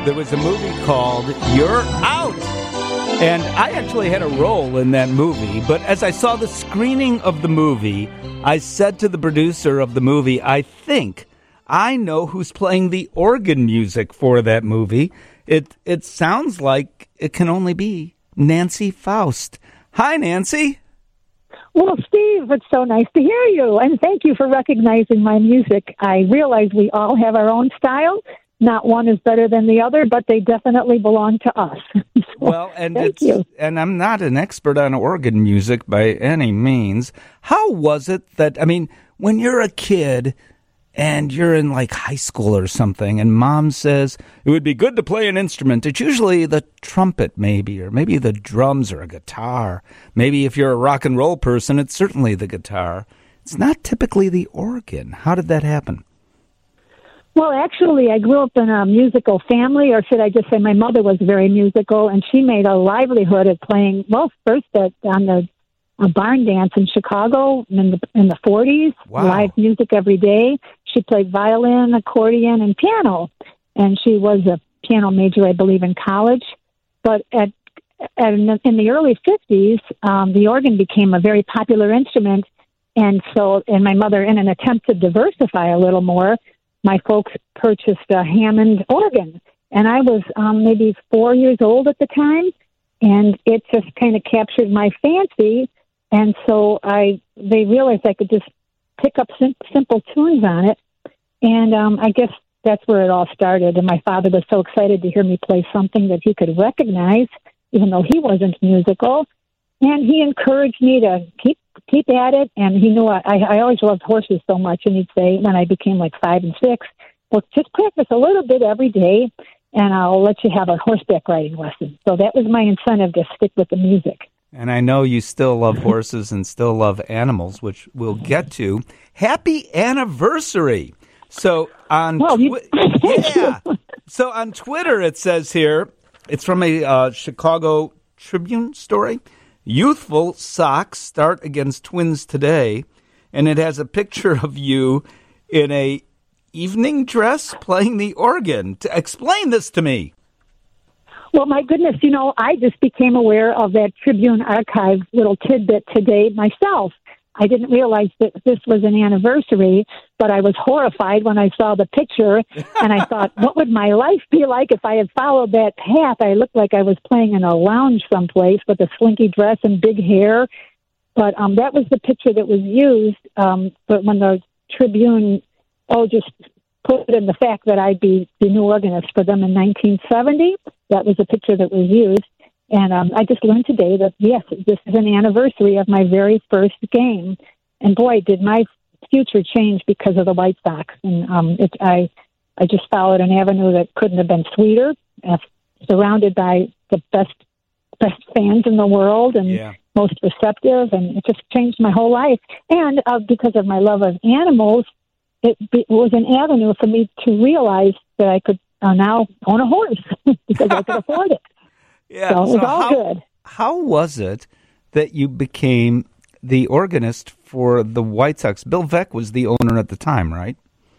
there was a movie called You're Out. And I actually had a role in that movie. But as I saw the screening of the movie, I said to the producer of the movie, I think I know who's playing the organ music for that movie. It sounds like it can only be Nancy Faust. Hi, Nancy. Well, Steve, it's so nice to hear you, and thank you for recognizing my music. I realize we all have our own style. Not one is better than the other, but they definitely belong to us. Well, and thank you. And I'm not an expert on organ music by any means. How was it that, I mean, when you're a kid and you're in like high school or something, and mom says it would be good to play an instrument, it's usually the trumpet maybe, or maybe the drums or a guitar. Maybe if you're a rock and roll person, it's certainly the guitar. It's not typically the organ. How did that happen? Well, actually, I grew up in a musical family, or should I just say my mother was very musical, and she made a livelihood at playing, well, first on the barn dance in Chicago in the 40s, Wow. Live music every day. She played violin, accordion, and piano, and she was a piano major, I believe, in college. But in the early 50s, the organ became a very popular instrument, and my mother, in an attempt to diversify a little more, my folks purchased a Hammond organ, and I was maybe 4 years old at the time, and it just kind of captured my fancy, and so they realized I could just pick up simple tunes on it, and I guess that's where it all started, and my father was so excited to hear me play something that he could recognize, even though he wasn't musical, and he encouraged me to keep at it, and he knew I always loved horses so much, and he'd say when I became like 5 and 6, well, just practice a little bit every day, and I'll let you have a horseback riding lesson. So that was my incentive to stick with the music. And I know you still love horses and still love animals, which we'll get to. Happy anniversary! So on So on Twitter it says here, it's from a Chicago Tribune story. Youthful Sox start against Twins today, and it has a picture of you in a evening dress playing the organ. Explain this to me. Well, my goodness, I just became aware of that Tribune Archive little tidbit today myself. I didn't realize that this was an anniversary, but I was horrified when I saw the picture, and I thought, what would my life be like if I had followed that path? I looked like I was playing in a lounge someplace with a slinky dress and big hair, but that was the picture that was used. But when the Tribune just put in the fact that I'd be the new organist for them in 1970, that was the picture that was used. And I just learned today that, yes, this is an anniversary of my very first game. And, boy, did my future change because of the White Sox. And I just followed an avenue that couldn't have been sweeter, surrounded by the best fans in the world and most receptive. And it just changed my whole life. And because of my love of animals, it was an avenue for me to realize that I could now own a horse because I could afford it. Yeah, so it was all good. How was it that you became the organist for the White Sox? Bill Veeck was the owner at the time, right?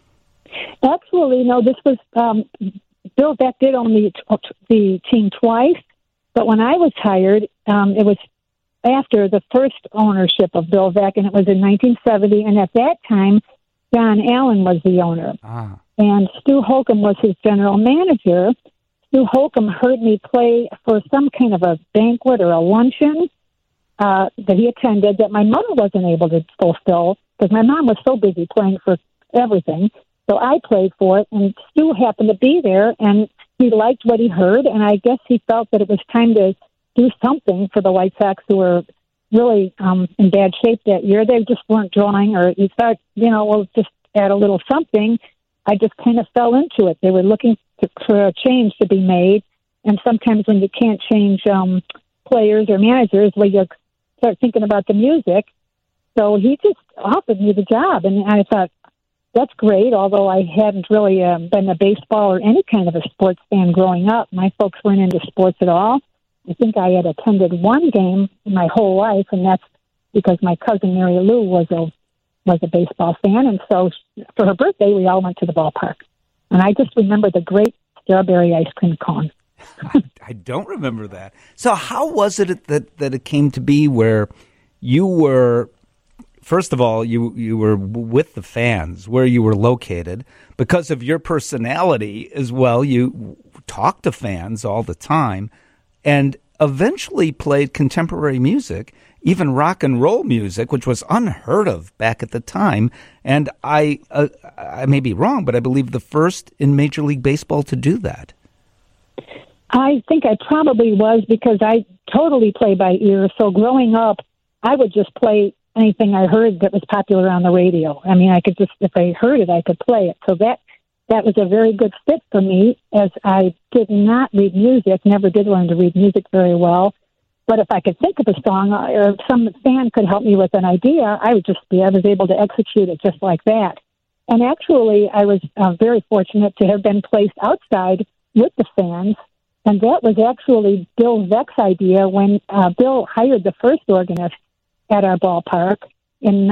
Actually, no, this was Bill Veeck did own the team twice, but when I was hired, it was after the first ownership of Bill Veeck, and it was in 1970, and at that time, John Allen was the owner. And Stu Holcomb was his general manager. Stu Holcomb heard me play for some kind of a banquet or a luncheon that he attended that my mother wasn't able to fulfill because my mom was so busy playing for everything. So I played for it, and Stu happened to be there, and he liked what he heard, and I guess he felt that it was time to do something for the White Sox, who were really in bad shape that year. They just weren't drawing, or he thought, we'll just add a little something. I just kind of fell into it. They were looking for a change to be made, and sometimes when you can't change players or managers, well, you start thinking about the music. So he just offered me the job, and I thought, that's great, although I hadn't really been a baseball or any kind of a sports fan growing up. My folks weren't into sports at all. I think I had attended one game in my whole life, and that's because my cousin Mary Lou was a baseball fan, and so for her birthday, we all went to the ballpark. And I just remember the great strawberry ice cream cone. I don't remember that. So how was it that it came to be where you were, first of all, you were with the fans, where you were located, because of your personality as well. You talked to fans all the time and eventually played contemporary music, even rock and roll music, which was unheard of back at the time. And I may be wrong, but I believe the first in Major League Baseball to do that. I think I probably was, because I totally play by ear. So growing up, I would just play anything I heard that was popular on the radio. I mean, I could just, if I heard it, I could play it. So that was a very good fit for me, as I did not read music, never did learn to read music very well. But if I could think of a song, or if some fan could help me with an idea, I was able to execute it just like that. And actually, I was very fortunate to have been placed outside with the fans. And that was actually Bill Veck's idea when Bill hired the first organist at our ballpark in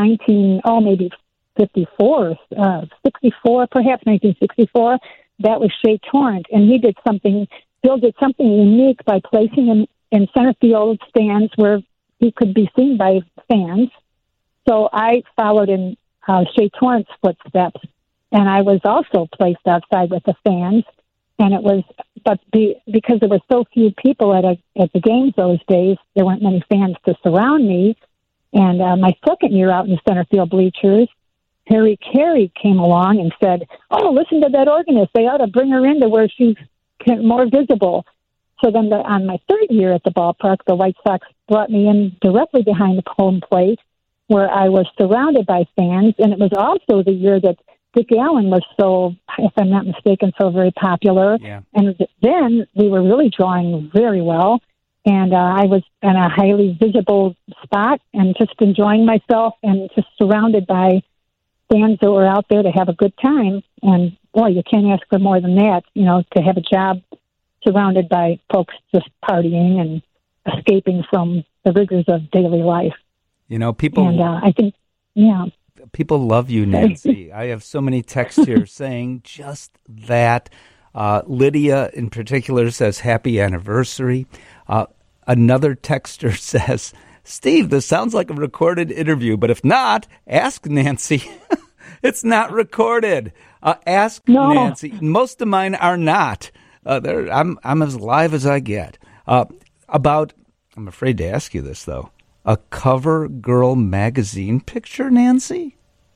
1964, perhaps 1964. That was Shea Torrent. And Bill did something unique by placing him in center field stands where he could be seen by fans. So I followed in Shea Torrent's footsteps, and I was also placed outside with the fans. And it was, because there were so few people at the games those days, there weren't many fans to surround me. And my second year out in the center field bleachers, Harry Carey came along and said, "Oh, listen to that organist. They ought to bring her into where she's more visible." So then on my third year at the ballpark, the White Sox brought me in directly behind the home plate, where I was surrounded by fans. And it was also the year that Dick Allen was so, if I'm not mistaken, so very popular. Yeah. And then we were really drawing very well. And I was in a highly visible spot and just enjoying myself and just surrounded by fans that were out there to have a good time. And, boy, you can't ask for more than that, to have a job surrounded by folks just partying and escaping from the rigors of daily life. People... And I think, yeah. People love you, Nancy. I have so many texts here saying just that. Lydia, in particular, says, happy anniversary. Another texter says, Steve, this sounds like a recorded interview, but if not, ask Nancy. It's not recorded. Ask Nancy. Most of mine are not. I'm as live as I get. I'm afraid to ask you this, though. A Cover Girl magazine picture, Nancy?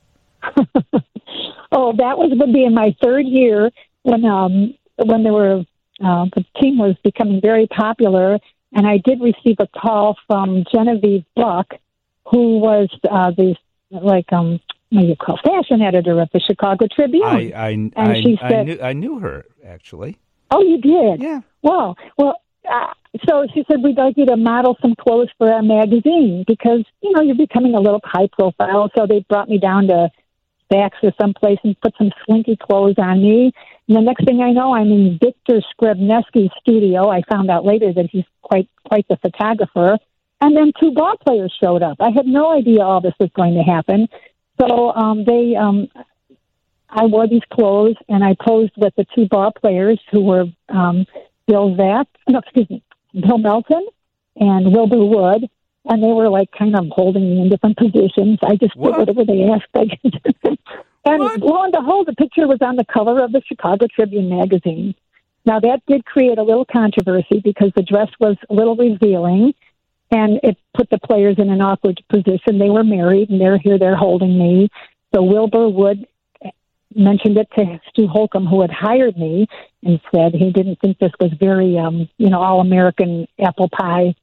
Oh, that would be in my third year when there were the team was becoming very popular, and I did receive a call from Genevieve Buck, who was fashion editor of the Chicago Tribune. I knew her, actually. Oh, you did? Yeah. Well. So she said, we'd like you to model some clothes for our magazine because, you're becoming a little high profile. So they brought me down to Saks or someplace and put some slinky clothes on me. And the next thing I know, I'm in Victor Skrebneski's studio. I found out later that he's quite the photographer. And then two ball players showed up. I had no idea all this was going to happen. So I wore these clothes and I posed with the two ball players who were Bill Melton and Wilbur Wood, and they were kind of holding me in different positions. I just did whatever they asked. And lo and behold, the picture was on the cover of the Chicago Tribune magazine. Now, that did create a little controversy because the dress was a little revealing, and it put the players in an awkward position. They were married, and they're holding me. So Wilbur Wood mentioned it to Stu Holcomb, who had hired me, and said he didn't think this was very, all-American apple pie,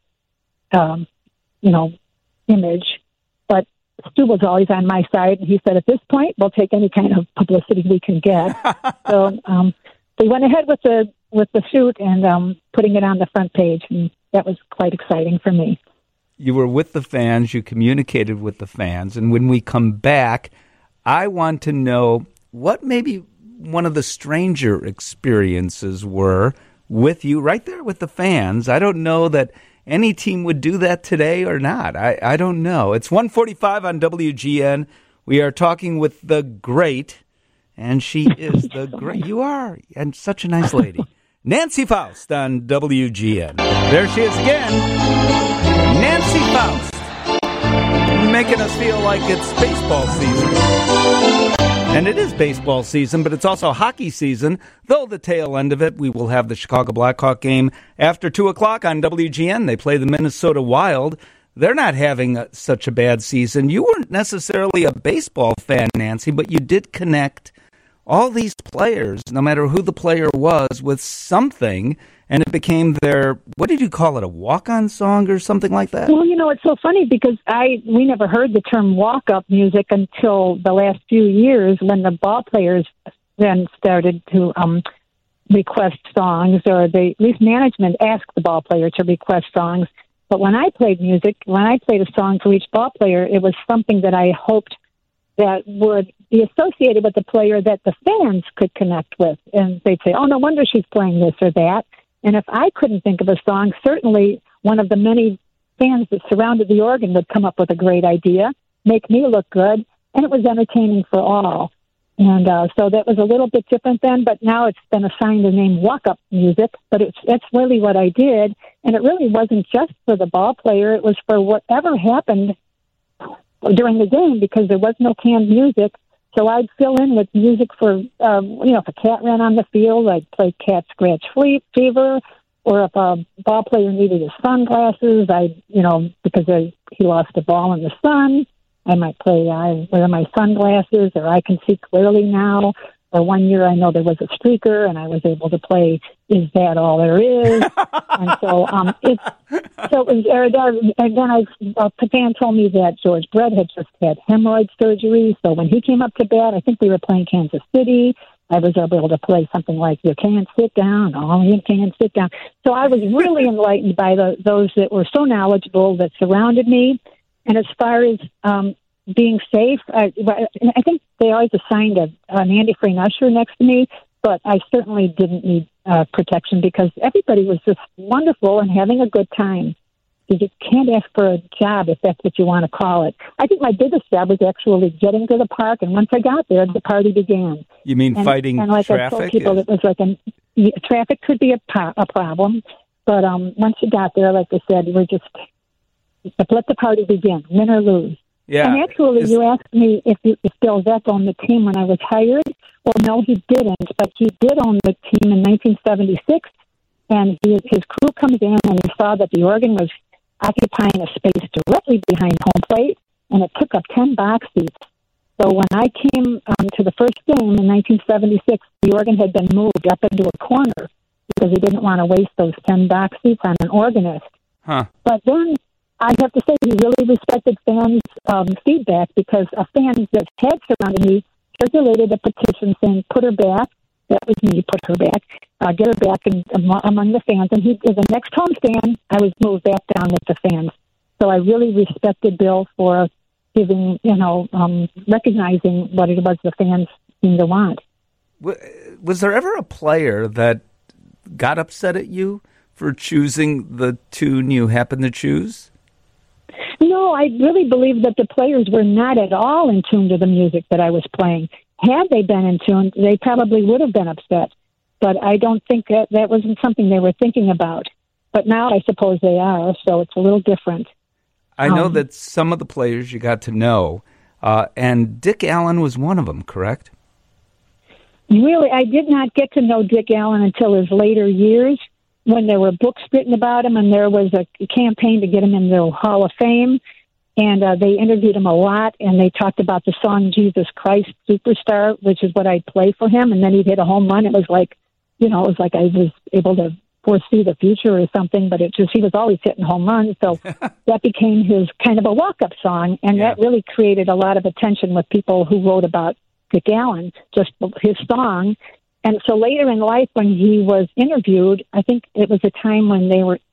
image. But Stu was always on my side, and he said, at this point, we'll take any kind of publicity we can get. So we went ahead with the shoot and putting it on the front page, and that was quite exciting for me. You were with the fans, you communicated with the fans, and when we come back, I want to know what maybe one of the stranger experiences were with you right there with the fans. I don't know that any team would do that today or not. I don't know. It's 1:45 on WGN. We are talking with the great and she is the great. You are, and such a nice lady. Nancy Faust on WGN. There she is again. Nancy Faust. Making us feel like it's baseball season. And it is baseball season, but it's also hockey season, though the tail end of it, we will have the Chicago Blackhawk game after 2 o'clock on WGN. They play the Minnesota Wild. They're not having such a bad season. You weren't necessarily a baseball fan, Nancy, but you did connect all these players, no matter who the player was, with something, and it became their, what did you call it, a walk-on song or something like that? Well, it's so funny because we never heard the term walk-up music until the last few years when the ball players then started to request songs, or at least management asked the ball player to request songs. But when I played music, when I played a song for each ball player, it was something that I hoped that would be associated with the player that the fans could connect with. And they'd say, oh, no wonder she's playing this or that. And if I couldn't think of a song, certainly one of the many fans that surrounded the organ would come up with a great idea, make me look good, and it was entertaining for all. And so that was a little bit different then, but now it's been assigned the name walk-up music, but that's really what I did. And it really wasn't just for the ball player. It was for whatever happened during the game, because there was no canned music. So I'd fill in with music for, if a cat ran on the field, I'd play Cat Scratch Fever, or if a ball player needed his sunglasses, because he lost the ball in the sun, I might play I Wear My Sunglasses, or I Can See Clearly Now. Or one year I know there was a streaker, and I was able to play Is That All There Is? And so it was, and then Papan told me that George Brett had just had hemorrhoid surgery. So when he came up to bat, I think we were playing Kansas City. I was able to play something like You Can't Sit Down, Oh, You Can't Sit Down. So I was really enlightened by those that were so knowledgeable that surrounded me. And as far as being safe, I think they always assigned an Andy Frame usher next to me, but I certainly didn't need protection because everybody was just wonderful and having a good time. You just can't ask for a job if that's what you want to call it. I think my biggest job was actually getting to the park, and once I got there, the party began. You mean fighting and like traffic? I told people, it was like traffic could be a problem, but once you got there, like I said, we're just let the party begin, win or lose. Yeah. And actually, you asked me if Bill Veeck owned the team when I was hired. Well, no, he didn't, but he did own the team in 1976, and his crew comes in, and he saw that the organ was occupying a space directly behind home plate, and it took up 10 box seats. So when I came to the first game in 1976, the organ had been moved up into a corner because he didn't want to waste those 10 box seats on an organist. Huh. But then I have to say he really respected fans' feedback, because a fan that had surrounded me circulated a petition saying, put her back. That was me, put her back. Get her back among the fans. And the next home stand, I was moved back down with the fans. So I really respected Bill for giving, recognizing what it was the fans seemed to want. Was there ever a player that got upset at you for choosing the tune you happened to choose? No, I really believe that the players were not at all in tune to the music that I was playing. Had they been in tune, they probably would have been upset. But I don't think that wasn't something they were thinking about. But now I suppose they are, so it's a little different. I know that some of the players you got to know, and Dick Allen was one of them, correct? Really, I did not get to know Dick Allen until his later years, when there were books written about him, and there was a campaign to get him in the Hall of Fame, and they interviewed him a lot, and they talked about the song Jesus Christ Superstar, which is what I'd play for him, and then he'd hit a home run. It was like, I was able to foresee the future or something, but he was always hitting home runs, so that became his kind of a walk-up song, and that really created a lot of attention with people who wrote about Dick Allen, just his song. And so later in life, when he was interviewed, I think it was a time when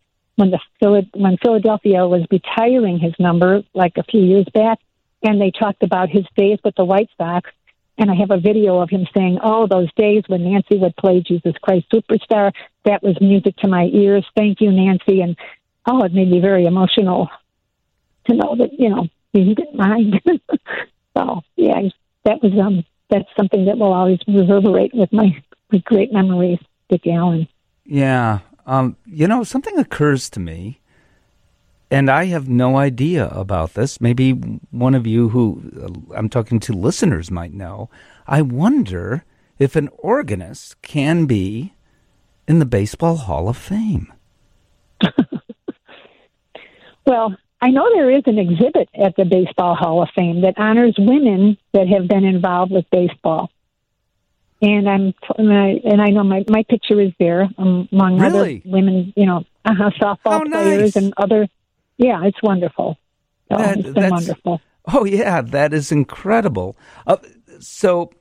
Philadelphia was retiring his number, like a few years back, and they talked about his days with the White Sox. And I have a video of him saying, "Oh, those days when Nancy would play Jesus Christ Superstar, that was music to my ears. Thank you, Nancy." And it made me very emotional to know that he didn't mind. So yeah, that was that's something that will always reverberate with my great memories, Dick Allen. Yeah. Something occurs to me, and I have no idea about this. Maybe one of you who I'm talking to listeners might know. I wonder if an organist can be in the Baseball Hall of Fame. Well, I know there is an exhibit at the Baseball Hall of Fame that honors women that have been involved with baseball. And I know my picture is there among other women, softball players and other. Yeah, it's wonderful. It's been wonderful. Oh yeah, that is incredible. So,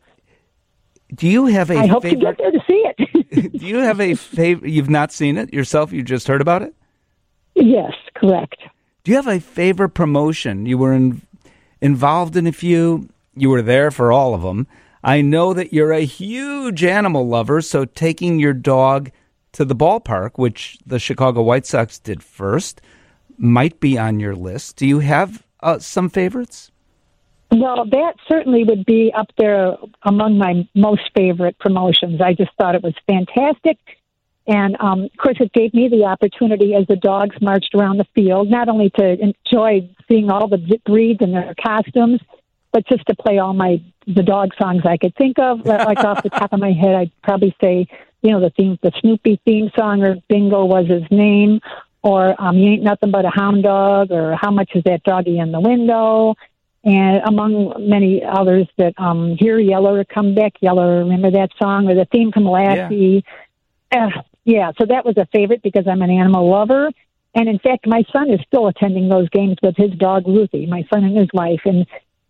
do you have a? I hope to get there to see it. Do you have a favorite? You've not seen it yourself. You just heard about it. Yes, correct. Do you have a favorite promotion? You were involved in a few. You were there for all of them. I know that you're a huge animal lover, so taking your dog to the ballpark, which the Chicago White Sox did first, might be on your list. Do you have some favorites? Well, that certainly would be up there among my most favorite promotions. I just thought it was fantastic. And, of course, it gave me the opportunity as the dogs marched around the field, not only to enjoy seeing all the breeds and their costumes, but just to play all the dog songs I could think of. Like off the top of my head, I'd probably say, the Snoopy theme song, or Bingo was his name, or You Ain't Nothing But a Hound Dog, or How Much Is That Doggy in the Window, and among many others that Hear Yeller Come Back Yeller, remember that song, or the theme from Lassie. Yeah, so that was a favorite because I'm an animal lover. And in fact, my son is still attending those games with his dog Ruthie, my son and his wife. And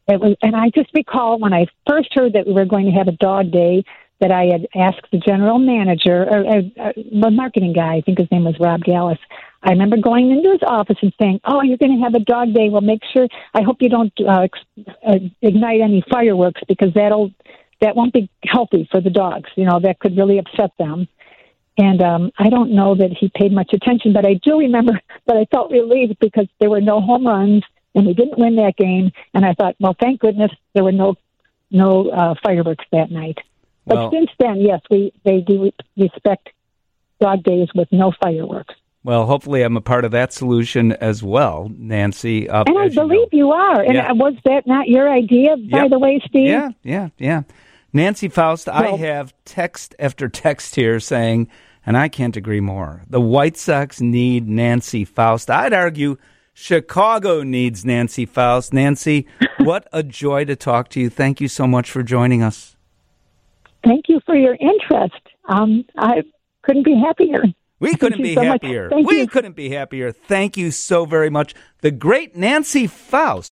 I just recall when I first heard that we were going to have a dog day, that I had asked the general manager, or the marketing guy, I think his name was Rob Gallus. I remember going into his office and saying, "Oh, you're going to have a dog day. Well, make sure. I hope you don't ignite any fireworks, because that won't be healthy for the dogs. That could really upset them." And I don't know that he paid much attention, but I do remember that I felt relieved because there were no home runs and we didn't win that game. And I thought, well, thank goodness there were no fireworks that night. But since then, yes, they do respect dog days with no fireworks. Well, hopefully I'm a part of that solution as well, Nancy. And I believe you are. And was that not your idea, by the way, Steve? Yeah. Nancy Faust, I have text after text here saying, and I can't agree more, the White Sox need Nancy Faust. I'd argue Chicago needs Nancy Faust. Nancy, what a joy to talk to you. Thank you so much for joining us. Thank you for your interest. I couldn't be happier. We couldn't be happier. We couldn't be happier. Thank you so very much. The great Nancy Faust.